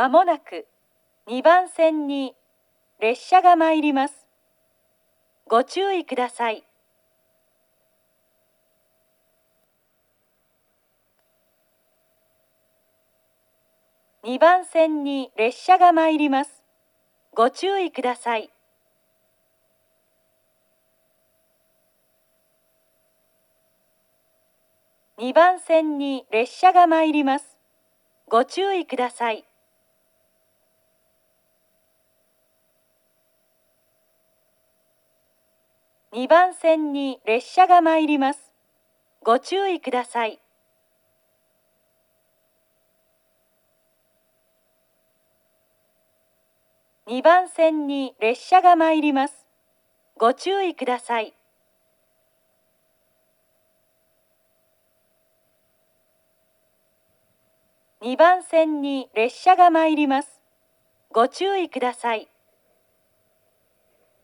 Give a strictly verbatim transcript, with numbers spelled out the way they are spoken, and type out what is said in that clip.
まもなくにばん線に列車が参ります。ご注意ください。にばん線に列車が参ります。ご注意ください。にばん線に列車が参ります。ご注意ください。にばん線に列車が参ります。ご注意ください。にばん線に列車が参ります。ご注意ください。にばん線に列車が参ります。ご注意ください。